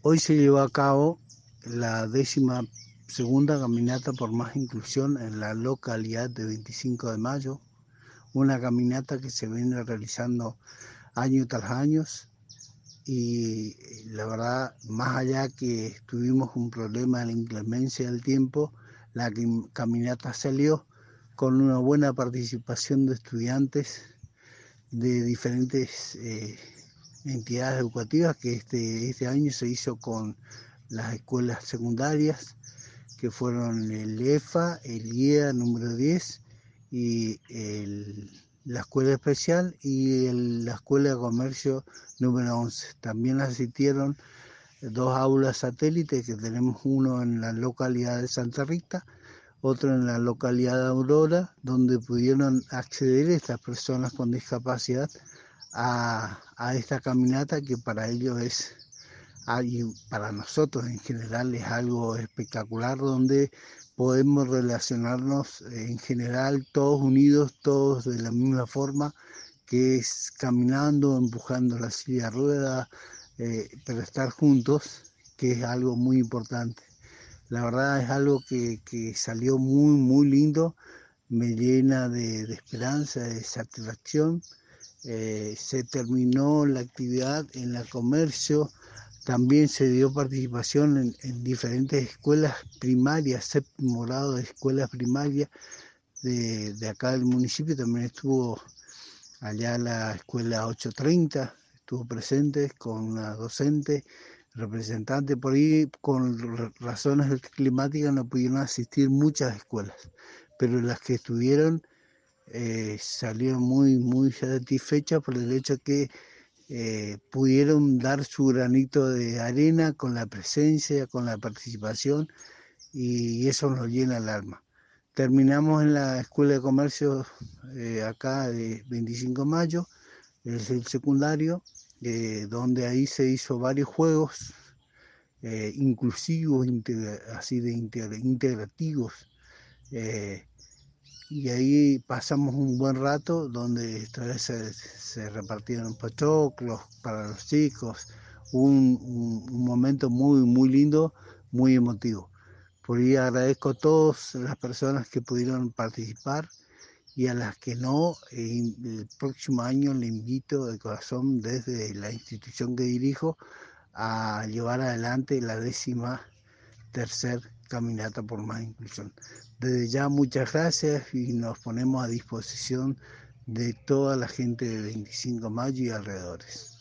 Hoy se llevó a cabo la 12ª caminata por más inclusión en la localidad de 25 de Mayo, una caminata que se viene realizando año tras año y la verdad, más allá que tuvimos un problema de la inclemencia del tiempo, la caminata salió con una buena participación de estudiantes de diferentes entidades educativas, que este año se hizo con las escuelas secundarias, que fueron el EFA, el IEA número 10 y la escuela especial y la escuela de comercio número 11. También asistieron dos aulas satélites, que tenemos uno en la localidad de Santa Rita, otro en la localidad de Aurora, donde pudieron acceder estas personas con discapacidad a esta caminata, que para ellos es, y para nosotros en general, es algo espectacular, donde podemos relacionarnos en general todos unidos, todos de la misma forma, que es caminando, empujando la silla de ruedas, pero estar juntos, que es algo muy importante. La verdad es algo que salió muy lindo, me llena de esperanza, de satisfacción. Se terminó la actividad en la comercio, también se dio participación en diferentes escuelas primarias, séptimo grado de escuelas primarias de acá del municipio. También estuvo allá la escuela 830, estuvo presente con una docente, representante. Por ahí, con razones climáticas, no pudieron asistir muchas escuelas, pero las que estuvieron salieron muy satisfechas por el hecho que pudieron dar su granito de arena con la presencia, con la participación, y eso nos llena el alma. Terminamos en la Escuela de Comercio acá de 25 de Mayo, es el secundario, donde ahí se hizo varios juegos inclusivos, así de integrativos, eh, y ahí pasamos un buen rato, donde esta vez se repartieron pochoclos para los chicos, un momento muy lindo, muy emotivo. Por ahí agradezco a todas las personas que pudieron participar, y a las que no, el próximo año le invito de corazón, desde la institución que dirijo, a llevar adelante la 13ª caminata por más inclusión. Desde ya, muchas gracias, y nos ponemos a disposición de toda la gente de 25 de Mayo y alrededores.